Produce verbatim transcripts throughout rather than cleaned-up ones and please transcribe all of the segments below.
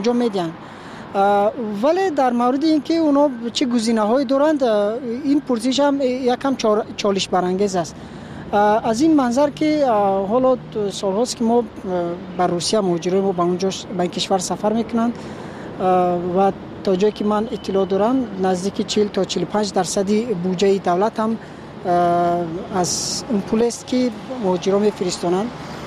انجام میدن. ولی در مورد اینکه اونا چه گزینه‌هایی دارند این پرسش هم یکم چالش برانگیز است. از این منظر که حالا سال‌هاست که ما بر روسیه مهاجرای ما به اونجا به کشور سفر میکنند و تا جایی که من اطلاع دارم نزدیک چهل تا چهل و پنج درصدی بودجه دولت هم از اون پول است که مهاجرا میفرستانند.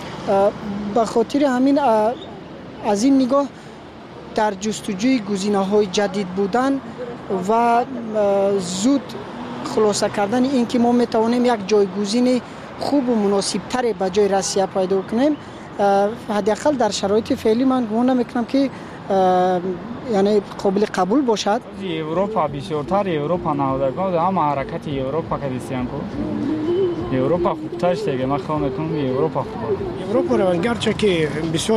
به خاطر همین از این نگاه در جستجوی گزینه‌های جدید بودن و زود خلاصه کردن این که ما میتوانیم یک جایگزین خوب و مناسب تر به جای روسیه پیدا کنیم، حداقل در شرایط فعلی من گمان نمیکنم که یعنی قابل قبول باشد. اروپا بسیارتر اروپا نهادگاه اما حرکت اروپا که دیسیان کو اروپا خوبترش دیگه من خواهم میکنم اروپا خوبه. اروپا رو گرچه که بسیار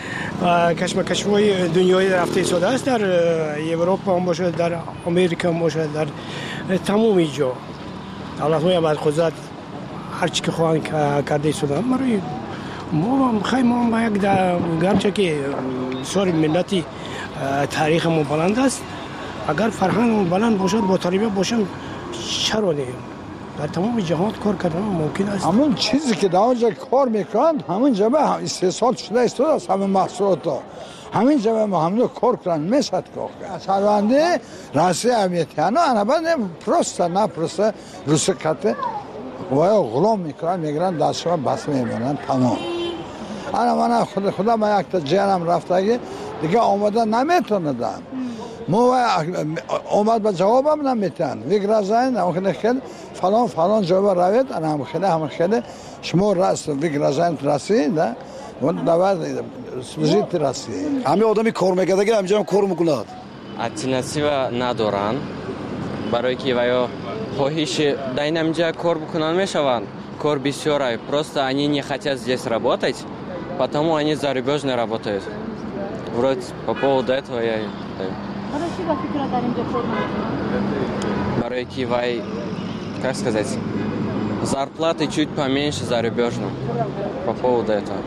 کشمکش‌های دنیای رفته شده است در اروپا هم باشه در امریکا هم باشه در تمام جا دولت‌های بعد خودت هر چی که خواهند کرده شده برای ما خیلی ما با یک گرچه که بسیار ملتی تاریخ ما بلند است اگر فرهنگ بلند باشد با تربیت باشم چرا نه در تمام جهان کار کردن ممکن است. همون چیزی که در اونجا کار میکنند همون جبه استحصال شده است از همین محصولات ها همین جبه ما همون کار کردن میشد که سرونده راستی امیتیانا انا بعد پروسته نه پروسته روسیه کته و غلام میکنن میگرن دستشو بس میمونن تمام. انا من خود خدا ما یک تا جانم رفته دیگه آماده نمیتونم مو اومد به جوابم نمیتن ویگرازین اون خیلی فلان فلان جواب راوید انا هم خیلی هم خیلی شما راست ویگرازین رسید و دواد سوزیت رسید همه آدمی کار میکرده که همینجا کار میکنه альтернатива ندارن برای که ویا خواهش در اینجا کار بکنن میشوند کار بسیاره просто они не хотят здесь работать потому они зарубежно работают вроде по поводу этого я برای که وای как сказать зарплаты чуть поменьше зарубежно по поводу этого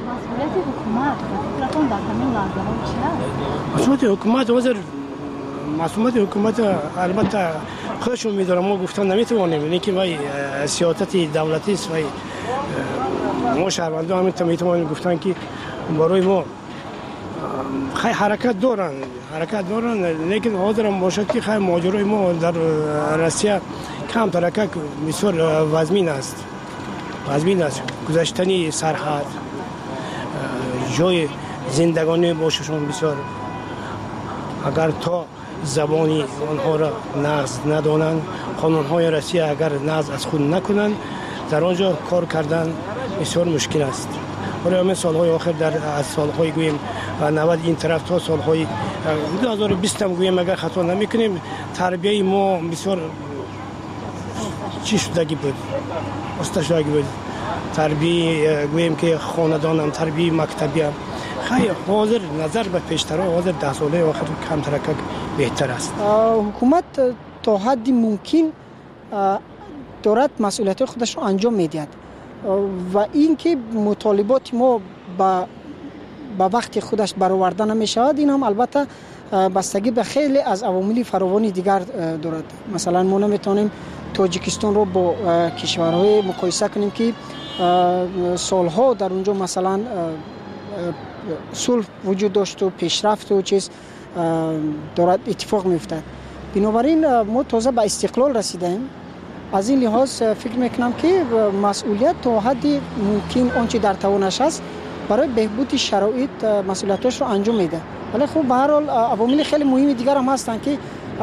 مسئولیت حکومت وزیر مسئولیت حکومت البته خودشون میدارم ما گفتن نمیتوانیم اینه که وای سیاست دولتی است وای ما شهروندان هم میتوانیم گفتن که برای ما خیلی حرکت دارن حرکت دارن لیکن حاضر هم باشد که خیلی ماجرای ما در روسیه کم ترکک بسیار وزمین است وزمین است گذشتنی سرحد جای زندگانی باششون بسیار اگر تا زبانی آنها را نقض ندانند قانون‌های روسیه اگر نقض از خود نکنند در آنجا کار کردن بسیار مشکل است. برای همین سالهای آخر در از سالهای گویم نود این طرف تا سالهای دو هزار و بیست هم گویم اگر خطا نمیکنیم تربیه ما بسیار چی شدگی بود استشدگی بود تربیه گویم که خاندانم تربیه مکتبی هم خیلی حاضر نظر به پیشتر حاضر ده ساله آخر کم ترکک بهتر است. حکومت تا حدی ممکن دارد مسئولیت خودش رو انجام میدهد و این که مطالبات ما با با وقت خودش برآورده نمیشود این هم البته بستگی به خیلی از عوامل فراوانی دیگر دارد. مثلا ما نمیتونیم تاجیکستان رو با کشورهای مقایسه کنیم که سالها در اونجا مثلا صلح وجود داشت و پیشرفت و چیز دارد اتفاق میفتد. بنابراین ما تازه به استقلال رسیدیم. از این لحاظ فکر میکنم که مسئولیت تا حدی ممکن آنچه در توانش است برای بهبود شرایط مسئولیتش رو انجام میده. ولی خب به هر حال عوامل خیلی مهمی دیگر هم هستن که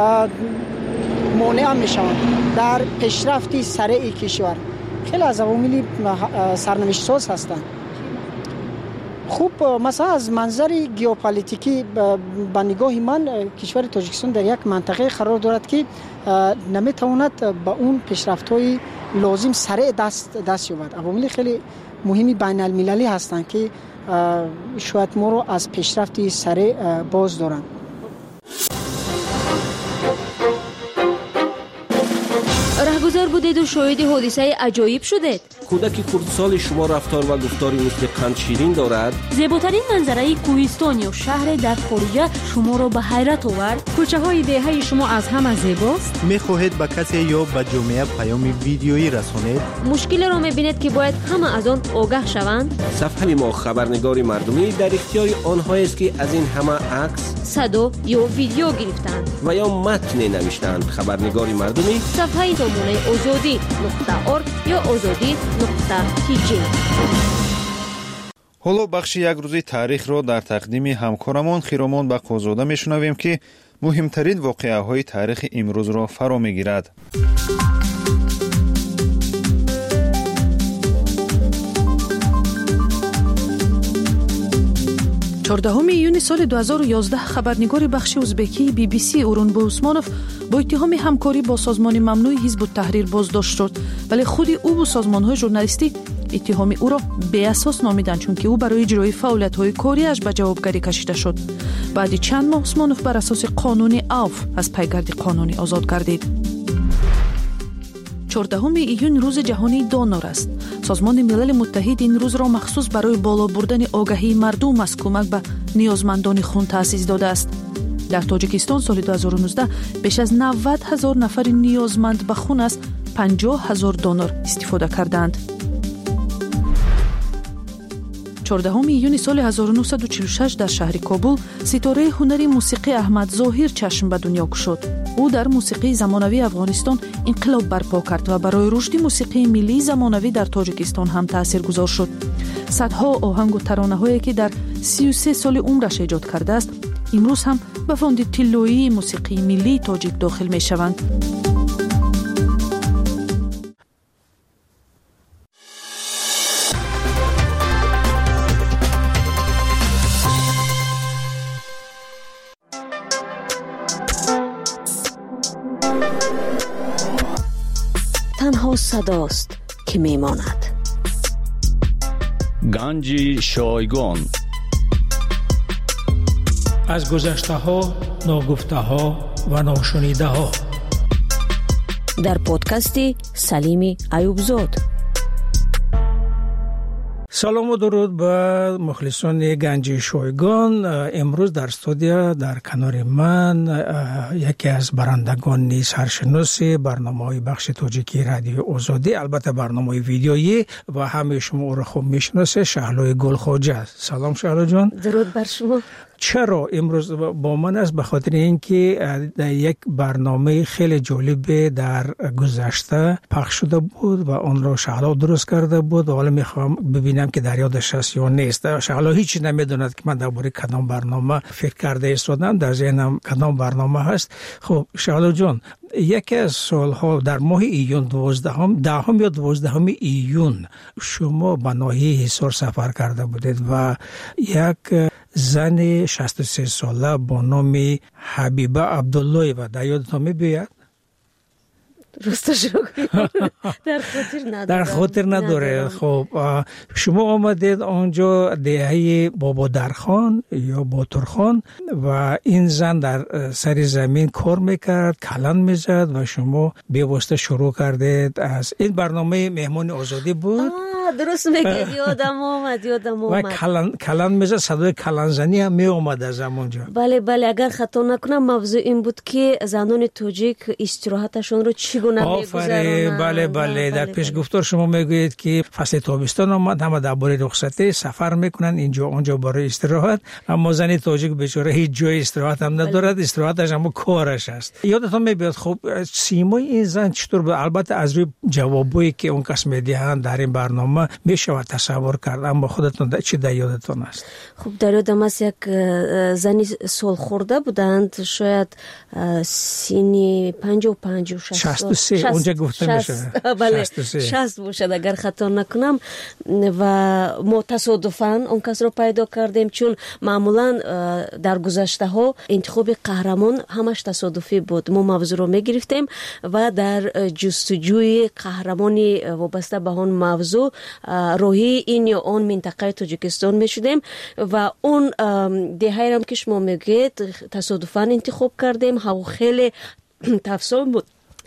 مانع میشوند در پیشرفت سریع کشور. خیلی از عوامل سرنوشت ساز هستند. خوب مثلا از منظر ژئوپلیتیکی به نگاه من کشور تاجیکستان در یک منطقه قرار دارد که نمیتواند به اون پیشرفت‌های لازم سریع دست دست یابد. عوامل خیلی مهمی بین المللی هستند که شاید ما رو از پیشرفت سریع باز دارند. گذار بودید و شاهد حادثه عجایب شدید. کودک خردسال شما رفتار و گفتاری مثل قند شیرین دارد. زیباترین منظره کوهستان یا شهر در خارج شما را به حیرت آورد. کوچه های دهه شما از همه زیباست. میخواهید به کسی یا به جامعه پیام ویدیویی رسانید؟ مشکل را میبینید که باید همه از آن آگاه شوند. صفحه ما خبرنگار مردمی در اختیار آنهایی است که از این همه عکس، صدا یا ویدیو گرفتند و یا متن نوشتند. خبرنگار مردمی صفحه سامانه آزادی نقطه ارگ یا آزادی نقطه تی جی. حالا بخش یک روزی تاریخ را در تقدیم همکارمان خیرامان بقازاده میشنویم که مهمترین واقعه های تاریخ امروز را فرا میگیرد. چهاردهم ایون سال دو هزار و یازده خبرنگار بخش ازبکی بی بی سی اورونبو عثمانوف با اتهام همکاری با سازمان ممنوع حزب التحریر بازداشت شد، ولی خود او و سازمان‌های ژورنالیستی اتهام او را بی اساس نامیدند، چون که او برای اجرای فعالیت‌های کاریش به جوابگری کشیده شد. بعد چند ماه عثمانوف بر اساس قانون عفو از پیگرد قانونی آزاد گردید. چهاردهم ایون روز جهانی دونور است. سازمان ملل متحد این روز را مخصوص برای بالا بردن آگاهی مردم از کمک به نیازمندان خون تأسیس داده است. در تاجیکستان سال دو هزار و نوزده بیش از نود هزار نفر نیازمند به خون از پنجاه هزار دونور استفاده کردند. چهاردهم ایون سال هزار و نهصد و چهل و شش در شهر کابل ستاره هنری موسیقی احمد ظاهر چشم به دنیا گشود. او در موسیقی زمانوی افغانستان انقلاب برپا کرد و برای رشد موسیقی ملی زمانوی در تاجیکستان هم تاثیرگذار شد. صدها آهنگ و ترانه‌هایی که در سی و سه سال عمرش ایجاد کرده است، امروز هم به فاند طلایی موسیقی ملی تاجیک داخل می‌شوند. تنها صداست که میماند. گنج شایگان. از گذشته ها، ناگفته ها و ناشنیده ها. در پادکستی سلیمی ایوبزاد. سلام و درود به مخلصان گنج شایگان. امروز در استودیو در کنار من یکی از برندگان سرشناس برنامه‌های بخش تاجیکی رادیو آزادی، البته برنامه ویدیویی و همه شما او را خوب میشناسه، شهلا گلخواجه. سلام شهلا جان. درود بر شما. چرا امروز با من است؟ به خاطر اینکه در یک برنامه خیلی جالب در گذشته پخش شده بود و آن را شهلا درست کرده بود و حالا میخوام ببینم که در یادش هست یا نیست. شهلا هیچ نمیدوند که من درباره کدام برنامه فکر کرده ایستادم، در ذهنم کدام برنامه هست. خب شهلا جان، یکی از سالها در ماه ایون دوازدهم دهم یا دوازدهم ایون شما به ناحیه حصار سفر کرده بودید و یک زن شصت و سه ساله با نام حبیبه عبدالله و در یادتان می‌بیاد؟ راستش رو در خاطر نداره. در خاطر نداره. خب شما آمدید آنجا دهه بابا درخان یا باترخان و این زن در سر زمین کار میکرد، کلان میزد و شما به واسطه شروع کردید. از این برنامه مهمان آزادی بود. درست میگید، یادم آمد یادم آمد و کلان کلان میزد، صدای کلان زنی هم می اومد از همونجا. بله بله، اگر خطا نکنم موضوع این بود که زنان تاجیک استراحتشون رو چگونه میگذرونن. بله بله، در پیش گفتار شما میگویید که فصل تابستان آمد، همه درباره رخصتی سفر میکنن اینجا اونجا برای استراحت، اما زن تاجیک بیچاره هیچ جای استراحت هم ندارد. استراحتش هم کارش است. یادتون میاد خب سیمای این زن چطور بود؟ البته از روی جوابایی که اون کس میدهند در این برنامه میشه تصور کرد، اما خودتون چی در یادتون است؟ خب در یادم است یک زنی سال خورده بودند، شاید سینی پنجاه و پنج و شصت و سه اونجا گفته میشه. بله شصت باشد اگر خطا نکنم. و ما تصادفاً اون کس رو پیدا کردیم، چون معمولا در گذشته ها انتخاب قهرمان همش تصادفی بود. ما موضوع رو میگرفتیم و در جستجوی قهرمانی وابسته به اون موضوع روحی این یا اون منطقه تاجیکستان میشدیم و اون دهه هم که شما میگید تصادفاً انتخاب کردیم. هوا خیلی تفصیل بود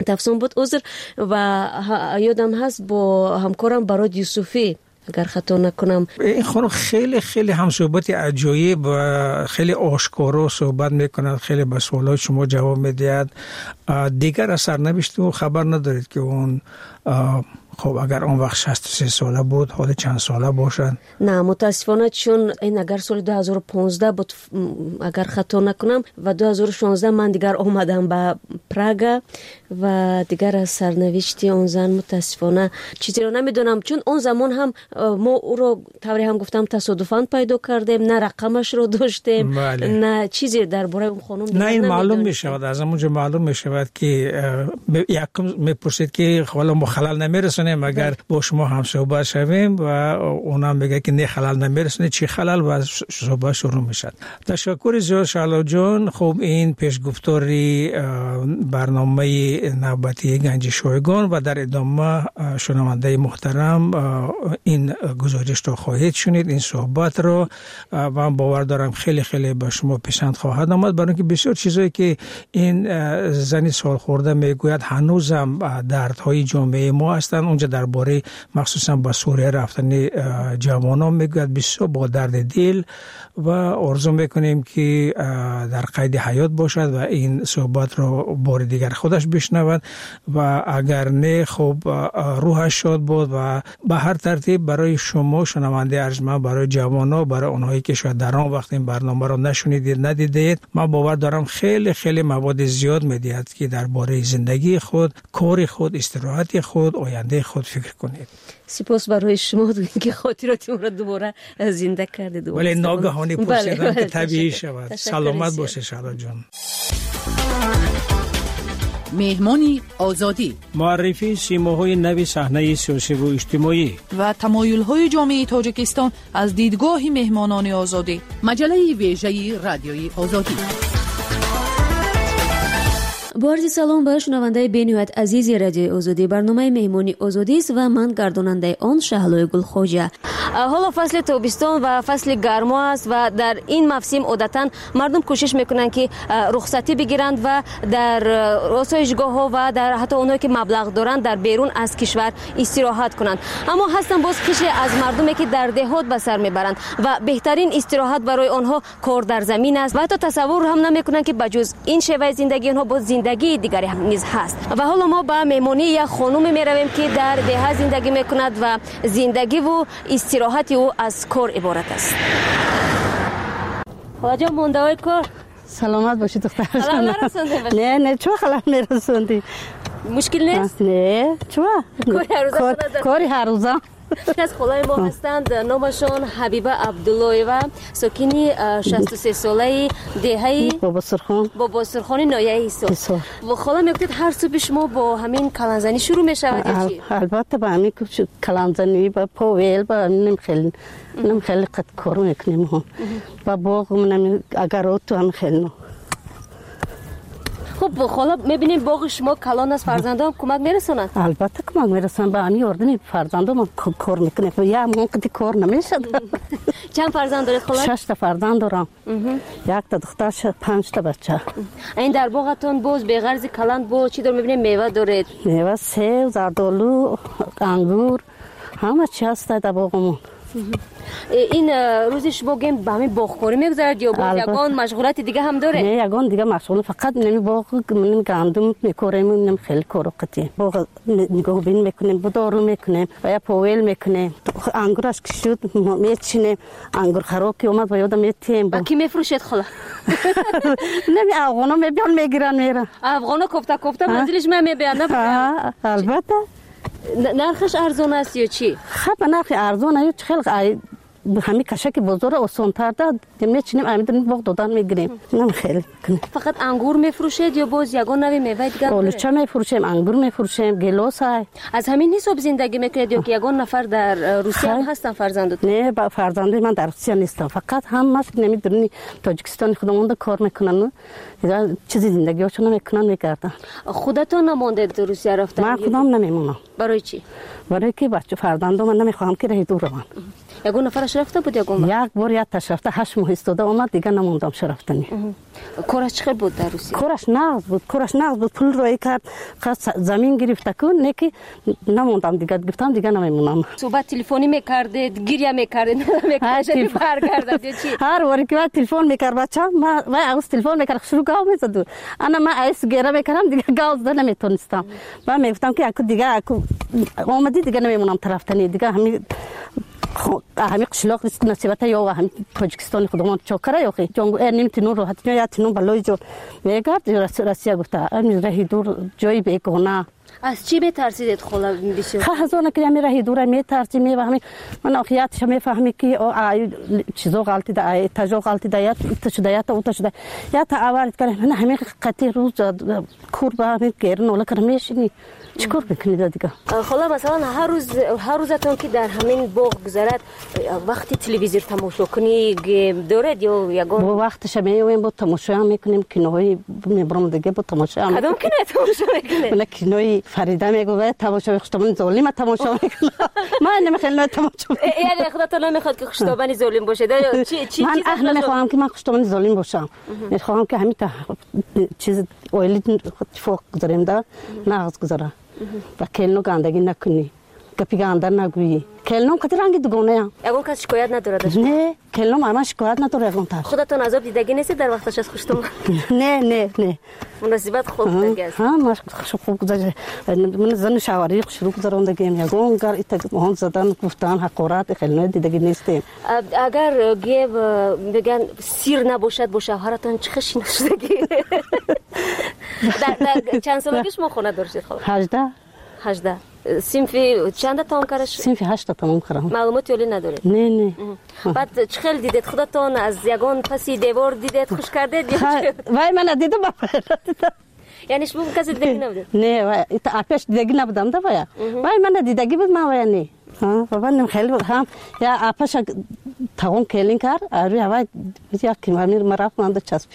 تفسون بود عذر و یادم هست با همکارم براد یوسفی اگر خطا نکنم این خانم خیلی خیلی هم صحبت عجایب و خیلی آشکارا صحبت میکند، خیلی به سوالات شما جواب میدهد. دیگر از سرنوشت او خبر ندارید که اون خب اگر اون وقت شصت و سه ساله بود حالا چند ساله باشد؟ نه متاسفانه، چون این اگر سال دو هزار و پانزده بود اگر خطا نکنم و دو هزار و شانزده من دیگر آمدم به پراگ و دیگر از سرنوشت اون زن متاسفانه چیزی رو نمیدونم، چون اون زمان هم ما او رو طوری هم گفتم تصادفاً پیدا کردیم، نه رقمش رو داشتیم بله. نه چیزی درباره اون خانم نه این معلوم میشود، از همونجا معلوم میشود که یکم میپرسید که حالا ما خلل نمیرسونیم اگر با شما هم صحبت شویم و اونم میگه که نه خلل نمیرسونه چی خلل و صحبت شروع میشد. تشکر زیاد شعلا جان. خب این پیشگفتاری برنامه نوبتی گنج شایگان و در ادامه شنونده محترم این گزارش رو خواهید شنید، این صحبت رو و من باور دارم خیلی خیلی به شما پسند خواهد آمد، برای اینکه بسیار چیزایی که این زنی سال خورده میگوید هنوزم دردهای جامعه ما هستند. اونجا درباره مخصوصا با سوریه رفتن جوانان میگوید بسیار با درد دل و آرزو میکنیم که در قید حیات باشد و این صحبت رو بار دیگر خودش بشنود و اگر نه خب روحش شاد بود و به هر ترتیب برای شما شنونده ارجمند، برای جوانان، برای اونهایی که شاید در آن وقت این برنامه رو نشنیدید ندیدید، من باور دارم خیلی خیلی مواد زیاد میدهد که درباره زندگی خود، کار خود، استراحت خود، آینده خود فکر کنید. سپاس برای شما که خاطراتتون رو دوباره زنده کردید. ولی ناگهانی پرسیدم که طبیعی شود. سلامت باشه شعلا جان. مهمانی آزادی، معرفی سیماهای نوی صحنه سیاسی و اجتماعی و تمایل‌های جامعه تاجیکستان از دیدگاه مهمانان آزادی. مجله ویژه رادیوی آزادی. با عرض سلام به شنونده بین‌نهایت عزیز رادیو آزادی. برنامه مهمانی آزادی است و من گرداننده آن شهلای گلخوجه. حالا فصل تابستان و فصل گرما است و در این موسم عادتاً مردم کوشش میکنن که رخصتی بگیرند و در آسایشگاه‌ها و در حتی اونایی که مبلغ دارند در بیرون از کشور استراحت کنند. اما هستن باز کشی از مردمی که در دهات به سر میبرند و بهترین استراحت برای آنها کار در زمین است و حتی تصور هم نمیکنن که بجز این شیوه زندگی آنها باز زندگی دیگری هم نیز هست. و حالا ما به مهمانی یک خانم میرویم که در ده زندگی میکند و زندگی و استراحت او از کار عبارت است. خواجه مونده‌های کار سلامت باشی دختر. خلال نرسونده باشی؟ نه نه چو خلال نرسوندی. مشکل نیست؟ نه چو کاری هر روزه از خلای ما هستند، نامشان حبیبه عبداللهیوه، ساکنی شصت و سه ساله دهه بابا سرخان بابا سرخان نایه ایسا. و خلا میگفتید هر صبح شما با همین کلانزنی شروع میشود یا چی؟ البته با همین کلانزنی با پاویل با همین خیلی نم خیلی قد کار میکنیم هم با باغ منم اگرات تو هم خیلی. خب خالا میبینیم باغ شما کلان از فرزندان کمک میرسونن؟ البته کمک میرسونن، با همین اردنی فرزندان کار میکنه یا من کدی کار نمیشد. چند فرزند دارید خالا؟ شش تا فرزند دارم، یک تا دختر، پنج تا بچه. این در باغتون باز به غرض کلان با چی دار میبینیم؟ میوه دارید؟ میوه سیب، زردآلو، انگور، همه چی هست در باغمون. این روزش با گیم با همین باغکاری میگذرد یا با یگان مشغولات دیگه هم داره؟ نه یگان دیگه مشغول، فقط نمی باغ من گندم میکاریم، نمی خیلی کارو قطعی باغ نگاه بین میکنیم، بدارو میکنیم و یا پاویل میکنیم، انگورش که شد میچینیم، انگور خراب که اومد و یادم میتیم. با کی میفروشید خلا؟ نمی افغانا میبیان میگیرن میرن. افغانا کوفته کوفته منزلش من میبیان نه؟ البته. نرخش ارزان است یا چی؟ خب نرخ ارزان است، خیلی همین کشک بزرگ آسان تر داد میچینیم همین باغ دادن میگیریم. نم خیلی فقط انگور میفروشید یا باز یگان نوی میوه دیگه؟ آلوچه میفروشیم، انگور میفروشیم، گیلاس های. از همین حساب زندگی میکنید یا که یگان نفر در روسیه هم هستن فرزندت؟ نه با فرزندی من در روسیه نیستم، فقط هم ماست نمیدونی تاجیکستان خودمون کار میکنن، چیزی زندگیشون میکنن میگردن. خودتون نموندید روسیه رفتن؟ من خودم نمیمونم. برای چی؟ برای که بچه فرزندم من نمیخوام که راه دور روم. یگون نفرش رفته بود یگون یک بار یا تشرفته هشت ماه استاده اومد دیگه نموندم شرفتنی. کارش چقدر بود در روسیه؟ کارش نقد بود، کارش نقد بود، پول روی کرد، زمین گرفته کن نکی نموندم دیگه، گفتم دیگه نمیمونم. صحبت تلفنی میکردید، گریه میکردید، نمیکردید برگردید چی؟ هر واری که تلفن میکرد بچه ما ما از تلفن میکرد شروع گاو میزد. انا ما ایس گیره میکردم دیگه گاو زدن نمیتونستم. و میگفتم که اكو دیگه اكو اومدی دیگه نمیمونم طرفتنی دیگه همین همین قشلاق نصیبت یا همین تاجیکستان خودمان چوکره یا خی جنگ نمیتونن رو حتی یا تنون بالای جو میگرد روسیه گفته امروز راهی دور جایی بکنه. از چی میترسید خلا بسیار؟ خب از اون که می راهی دور میترسی میفهمی من آخیاتش میفهمی که چیزا غلطی ده تجا غلطی ده یا تشده یا تا تشده یا تا آورد کنه من همین قطعی روز کور با همین گرن ولی کرمیشی چیکار میکنید دیگه؟ خلا مثلا هر روز هر روزتون که در همین باغ گذرد وقتی تلویزیون تماشا کنی دارد یا یگان وقتش میویم با تماشا میکنیم کینوهای میبرم دیگه با تماشا میکنیم کدام کینو تماشا میکنید؟ من کینوی فریده میگه تماشا خشتابانی ظالم تماشا میکنم من نمیخوام تماشا یعنی خودتون نمیخواد که خشتابانی ظالم باشه چی چی من اهل نمیخوام که من خشتابانی ظالم باشم میخوام که همین چیز اویلی فوق گذاریم دا ناز گذاره و کلنو گندگی نکنی گپی گنده نگویی کلنو کتی رنگی دوگانه هم اگون کسی شکایت نداره داشت؟ نه کلنو ماما شکایت نداره اگون تر خودتون عذاب دیدگی نیست در وقتش از خوشتون؟ نه نه نه مناسبت خوب دیگه است ها ما خوب گذاشت من زن شواری شروع کردم دیگه میگم گر ایت مهون زدن گفتن حقارت کلنو دیدگی نیستیم اگر گیو بگن سیر نباشد با شوهرتون چه خشی نشدگی در چند سالگیش ما خونه داشتید خب هجده هجده سینفی چند تا کارش سینفی هشت تمام کردم معلوماتی ولی نداره نه نه بعد چه خیلی دیدید خودتون از یگان پسی دیوار دیدید خوش کردید وای من دیدم یعنی شما کسی دیدگی نبودید نه وای آپش دیدگی نبودم دا وای وای من دیدگی بود ما وای نه ها بابا خیلی هم یا آپش تاون کلین کار آره وای یا کی مامیر مرا من چسبید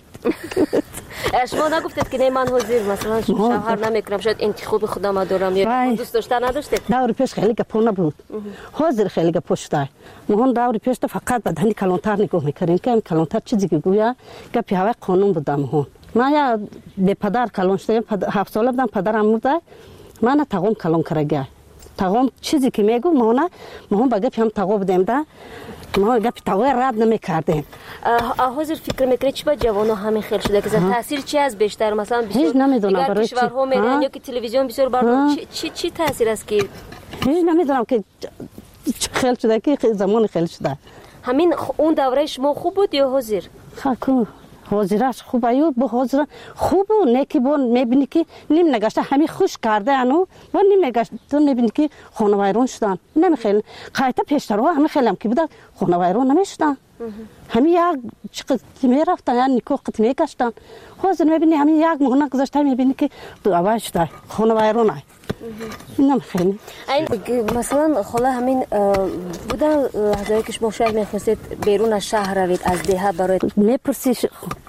شما نگفتید که نه من حاضر مثلا شوهر نمیکنم شاید انتخاب خودم دارم یا دوست داشتن نداشتید دور پیش خیلی گپونه بود حاضر خیلی گپشته مهون دور پیش فقط بدنی کلانتر نگاه میکردیم که کلانتر چیزی که گویا گپی هوا قانون بودم مهون ما یا به پدر کلان شدم هفت ساله بودم پدرم مرده من تاگم کلان کرده تاگم چیزی که میگو مهونه مهون با گپی هم تاگو بودیم ده ما گپی تاگو رد نمیکردیم حاضر فکر میکنید چی با جوانو همین خیلی شده که تاثیر چی از بیشتر مثلا هیچ نمیدونم برای چی کشورها میرن یا که تلویزیون بسیار بر چی چی تاثیر است که هیچ نمیدونم که خیلی شده که زمان خیلی شده همین اون دوره شما خوب بود یا حاضر خاکو حاضرش خوب ایو با حاضر خوب و نکی بون میبینی که نیم نگشته همین خوش کرده انو و نیم نگشته تو میبینی که خانه ویران شدن نمیخیل خیلی پیشتر ها همین خیلی هم که بوده خانه ویران نمیشدن همین یک چقدر میرفتن یا نیکو قط میگشتن حاضر میبینی همین یک مهنه گذاشته میبینی که دو اول شده خانه ویران های نمیخیل این مثلا خلا همین بودن لحظه که شما شاید میخواستید بیرون از شهر روید از دیها برای میپرسی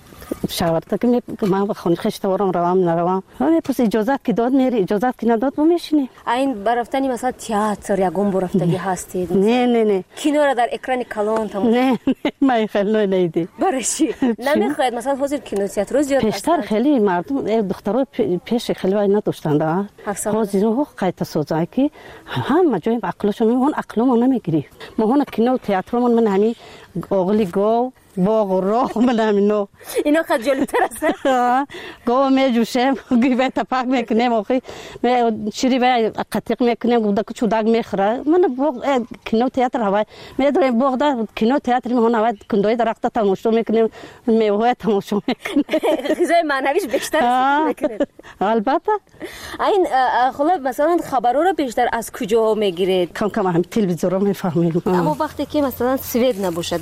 شاورتا که من خونه خشته ورم روام نروام میپرسی اجازت که داد میری اجازت که نداد و میشینی این برفتنی مثلا تئاتر یا گم برفتگی هستید نه نه نه کینو را در اکران کلان تماشا نه من خیلی نیدی برای چی نمیخواید مثلا حاضر کینو تئاتر روز زیاد پیشتر خیلی مردم دخترای پیش خیلی وای نداشتن دا حاضر ها قایت سوزای که هم جای عقلشو میون عقلمو نمیگیری ما هون کینو تئاتر من همین اوغلی گو باغ و راه من همینو اینا خجالت تر است گو میجوشم گیبه تپاک میکنم آخی شیری به قطیق میکنم گودا که چوداگ میخوره من باغ کینو تئاتر هوای میدونم باغ دا کینو تئاتر میهون هوای کندوی درخت تماشا میکنیم میوه تماشا میکنیم غذای معنویش بیشتر میکنیم البته این خلا مثلا خبرها رو بیشتر از کجا میگیرید کم کم هم تلویزیون رو میفهمیم اما وقتی که مثلا سوید نباشه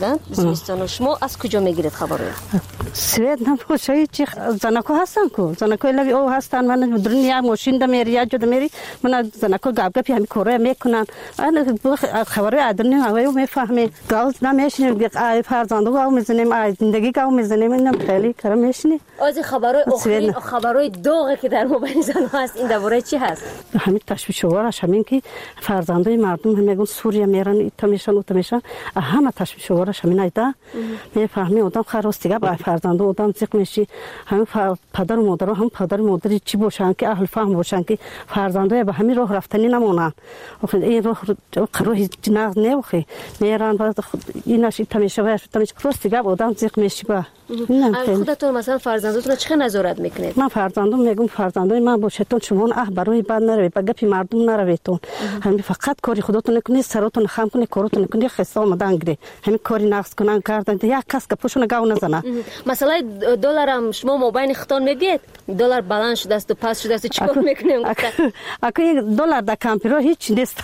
بودند زمستان شما از کجا میگیرید خبر؟ سوید نباشه چی زنکو هستن کو زنکو لبی او هستن من دنیا ماشین دم میری یا جد میری من زنکو گاب گپی همین کاره میکنن من خبر ادرنی هوایو میفهمه گاز نمیشنیم ای فرزندو گاو میزنیم ای زندگی گاو میزنیم اینم خیلی کار میشنی از خبرای آخرین خبرای داغی که در موبایل زن هست این درباره چی هست؟ همین تشویش‌آورش همین که فرزندای مردم میگن سوریه میرن ایتا میشن اوتا میشن همه تشویش‌آورش همین ایدا میفهمی آدم خلاص دیگه با فرزند آدم زیق میشی هم پدر و مادر هم پدر و مادری چی باشن که اهل فهم باشن که فرزندای به همین راه رفتنی نمونن آخه این راه راه جناز نه آخه میرن بعد ایناش ایتا میشه و ایتا میشه خلاص دیگه آدم زیق میشی با خودتون مثلا فرزندتون چه نظارت میکنید؟ من فرزندم میگم فرزندای من باشتون شما اه برای بد نروید با گپی مردم نرویدتون همین فقط کاری خودتون نکنید سرتون خم کنید کارتون نکنید خسته آمدن گیری همین کاری نقص کنن کردن یک کس که پوشون گاو نزنه مثلا دلار هم شما مابین خطان میگید دلار بلند شده است و پس شده است چیکار میکنیم اگه این دلار در کامپیوتر هیچ نیست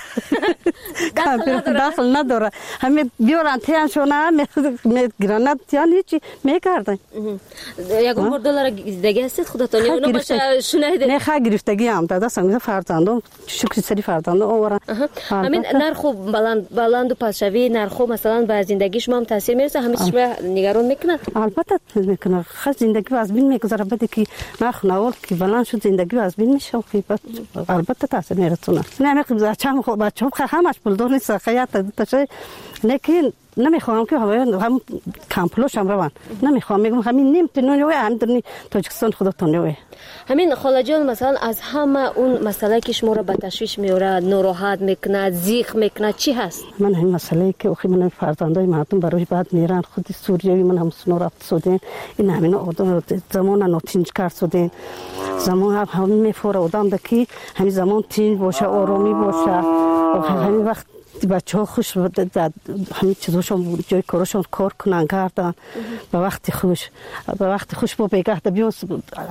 کامپیوتر داخل نداره همین بیارن تیان شونه میگیرن تیان هیچی میکردن یکم بار دلار دیگه است خودتون یا اونو باشه شنیدید نه خا گرفتگی هم داده سنگ فرزندم شکر سری فرزندم آورن همین نرخ بلند بلند و پاسشوی نرخ مثلا به زندگی شما هم تاثیر میرسه همین شما نگران میکنه البته میکنه خود زندگی از بین میگذره بده که نرخ نوال که بلند شد زندگی از بین میشه البته تاثیر میرسونه نه میگم بچه‌م خب بچه‌م همش پول دور نیست خیاط تشه لیکن نمیخوام که هم کامپلوش هم روان نمیخوام میگم همین نیم تنونی و هم درنی تاجیکستان خودتون نوی همین خاله جان مثلا از همه اون مسئله که شما رو به تشویش میاره ناراحت میکنه زیق میکنه چی هست؟ من همین مسئله که اخی من فرزندای مردم برای بعد میرن خود سوریوی من هم سنو رفت سودین این همین آدم زمان نوتینج کرد سودین زمان هم همین میفوره آدم دکی همین زمان تین باشه آرامی باشه همین وقت بچه ها خوش همین چیزاشون جای کارشون کار کنن کردن به وقت خوش به وقت خوش با بگه بیاس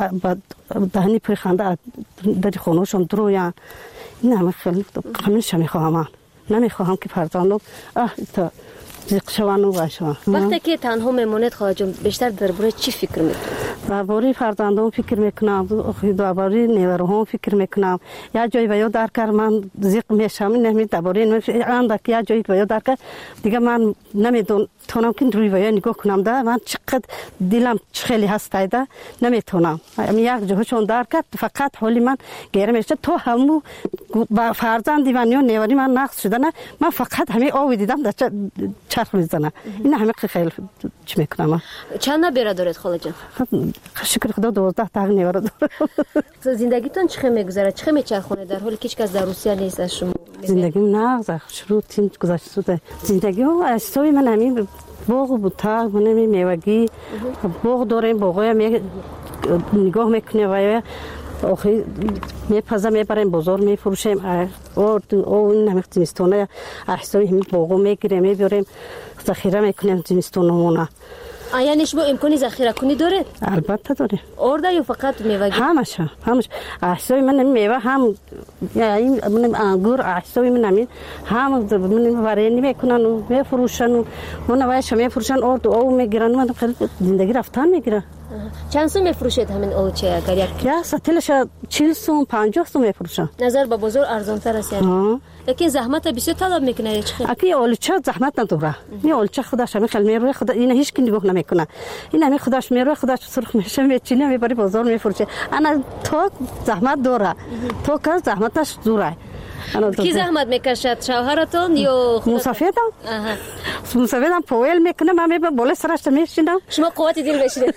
دهنی پری خنده در خونهشون درویان این همه خیلی همیشه میخواهم نمیخواهم که فرزندم اه تا زیق شوان و باشن وقتی که تنها میمونید خواهد جون بیشتر درباره چی فکر میکنید؟ درباره فرزندم فکر میکنم درباره نیروهم فکر میکنم یا جایی و یا در کار من زیق میشم نمی درباره اندک یا جایی و یا در کار دیگه من نمیدونم تونم که روی و یا نگاه کنم ده من چقدر دلم خیلی هست ده نمیتونم یک جهشون در کار فقط حالی من گیره میشه تو همو با فرزندی و نیوری من نقص شده نه من فقط همین آوی دیدم در چرخ میزنه این همه خیلی چی میکنم چند نبیره دارید خاله جان؟ شکر خدا دوازده تا نیوره داره زندگیتون چه میگذره چه میچرخونه در حالی که هیچ کس در روسیه نیست از شما زندگیم نه شروع تیم گذشته شده زندگی و استوی من همین باغ بود تا من میوگی باغ داریم باغای می نگاه میکنه و آخه میپزه میبریم بازار میفروشیم اور او این همه زمستونه احساسی همین باغو میگیریم میبریم ذخیره میکنیم زمستونمونه یعنی شما امکانی ذخیره کنی داره؟ البته داره. آرده یا فقط میوه؟ همش همش. احسای من میوه هم یعنی من انگور احسای من همین هم من وارینی میکنن و میفروشن و من وایش میفروشن آرد او میگیرن من خیلی زندگی رفتن میگیره. چند سو میفروشید همین اولچه اگر یک؟ یا سطلش چهل سو پنجاه سو میفروشن. نظر به بازار ارزانتر است یعنی. لیکن زحمت بسیار طلب میکنه چه خیلی. اکی اولچه زحمت نداره. این اولچه خودش همین خیلی میروه خدا این هیچ کی نگاه نمیکنه. این همین خودش میروه خودش سرخ میشه میچینه میبری بازار میفروشه. انا تو زحمت داره. تو که زحمتش دوره. کی زحمت میکشد شوهرتون یا مسافرتون؟ مسافرتون پویل میکنه من میبرم بالا سرش میشینم. شما قوت دل بشید.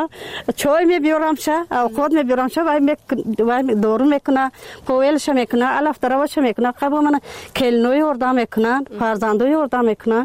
چای میبیارم شه اوقات میبیارم شه و دورو میکنه پویلش میکنه الف دروش میکنه قبل من کلنوی وردا میکنن فرزندوی وردا میکنن.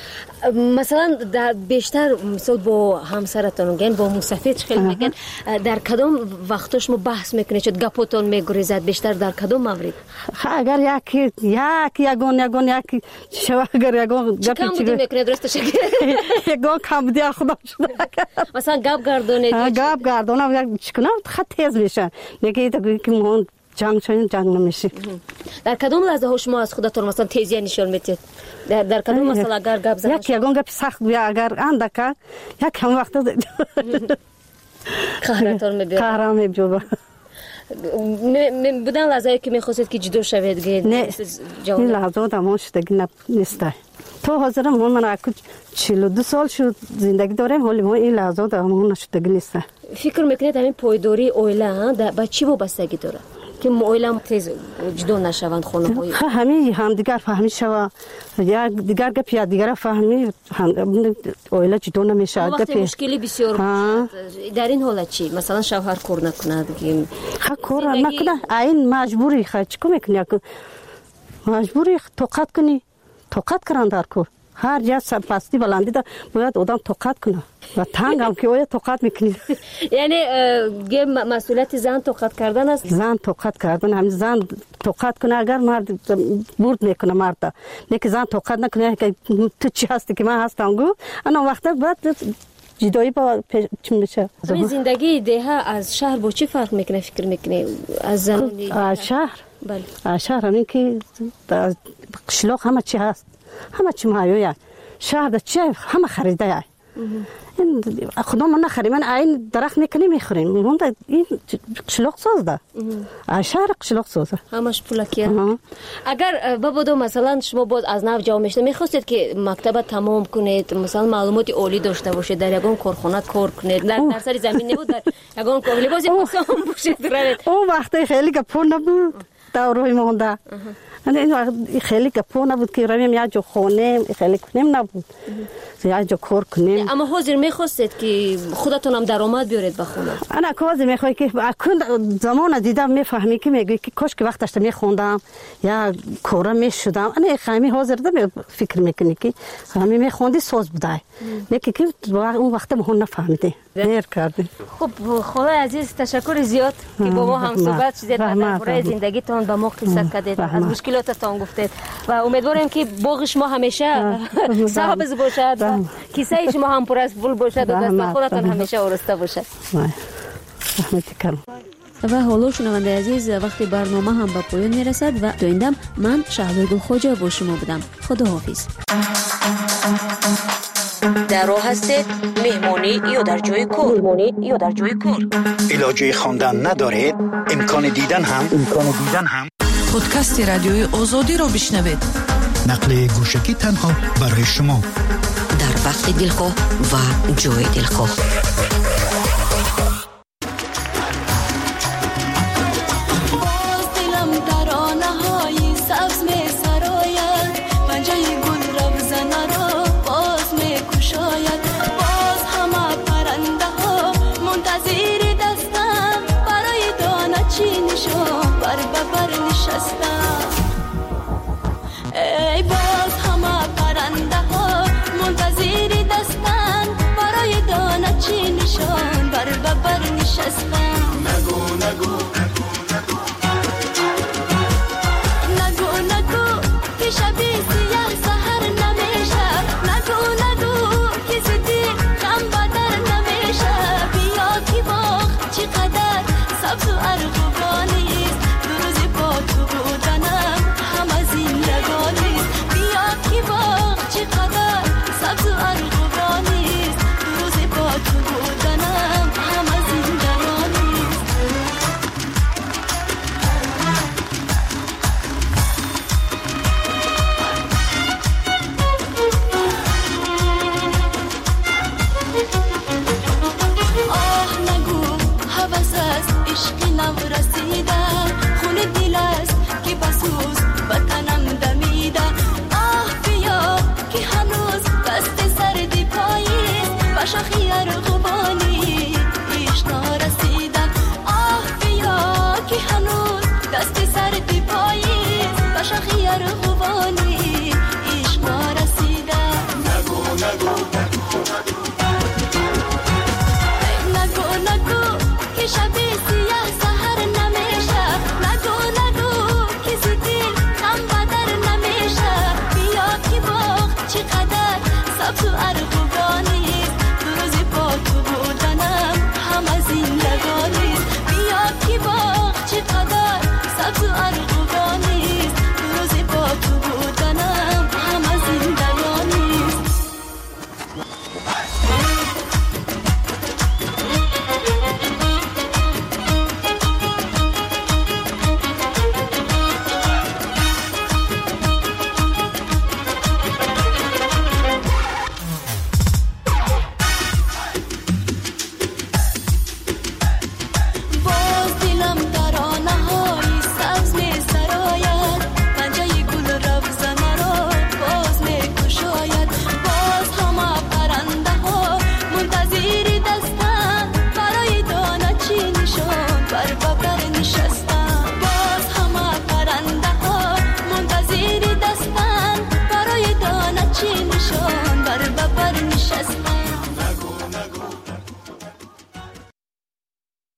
مثلا در بیشتر مثلا با همسرتون میگن با مسافر خیلی میگن در کدام وقتش مو بحث میکنه چه گپاتون میگریزد بیشتر در کدام مورد اگر یکی یکی یگون یگون یکی شو اگر یگون گپ چی میکنه درست شکل یگون کم دی خدا شده مثلا گپ گردونه گپ گردونه چیکار خط تیز میشن میگه که مون جنگ چون جنگ نمیشه. در کدام لحظه ها شما از خودتون مثلا تیزی نشون میدید؟ در در کدام مثلا اگر گپ زدن یک یگان گپ سخت بیا اگر اندک یک هم وقت قهرتون میبره قهرم میبره بودن لحظه که میخواستید که جدا شوید گید نه این لحظه دامون شدگی نیست. تو حاضرم من من اکو چهل و دو سال شد زندگی دارم ولی ما این لحظه دامون نشدگی نیست. فکر میکنید همین پایداری اویله با چی وابستگی داره که اویله تیز جدا نشوند خونه های همین هم دیگر فهمی شوا یا دیگر گپ یا دیگر فهمی اویله جدا نمیشه. وقتی مشکلی بسیار در این حالت چی مثلا شوهر کار نکند که خا کار نکنه این مجبوری خا چیکار میکنی مجبوری طاقت کنی طاقت کردن در کار هر جا پستی بلندی دا باید آدم طاقت کنه و تنگ هم که اوی طاقت میکنی یعنی مسئولیت زن طاقت کردن است. زن طاقت کردن هم زن طاقت کنه اگر مرد برد میکنه مرد نه که زن طاقت نکنه که تو چی هستی که من هستم گو انا وقتا بعد جدایی با چی میشه. همین زندگی ده از شهر با چی فرق میکنه فکر میکنی از زنانی از شهر؟ بله شهر همین که قشلاق همه چی هست همه چی مایویه شهر ده چی همه خریده یه این خدا من نخریم من این درخت میکنی میخوریم من این قشلاق ساز ده شهر قشلاق سازه همش پولکیه. اگر بابا مثلا شما باز از نو جا میشته میخواستید که مکتب تمام کنید مثلا معلومات عالی داشته باشید در یگان کارخانه کار کنید در, در سر زمین نبود در یگان کار لباس آسان باشید روید اون وقتی خیلی گپو نبود دورای مونده این خیلی گپو نبود که رویم یا جو خونه خیلی کنیم نبود یا جو کار کنیم. اما حاضر میخواستید که خودتون هم درآمد بیارید به خونه؟ انا حاضر میخوای که اکن زمان دیدم میفهمی که میگی که کاش که وقتش میخوندم یا کارا میشدم انا خیلی حاضر دم فکر میکنی که همین میخوندی ساز بوده نه که اون وقت ما نفهمیده دیر کردیم. خب خدای عزیز تشکر زیاد که با ما هم صحبت شدید و درباره زندگیتون با ما قصه کردید از مشکلاتتون گفتید و امیدوارم که باغ شما همیشه سبز باشد و کیسه شما هم پر از پول باشد و دست خودتون همیشه آراسته باشد. و حالا شنونده عزیز وقتی برنامه هم به پایان میرسد و دویندم من شهلا گلخواجه با شما بودم. خداحافظ. در راه هستید مهمانی یا در جای کار مهمانی یا در جای کار علاجه خواندن ندارید امکان دیدن هم امکان دیدن هم پادکست رادیوی آزادی رو بشنوید. نقل گوشکی تنها برای شما در وقت دلخواه و جای دلخواه. بر ببر نشستم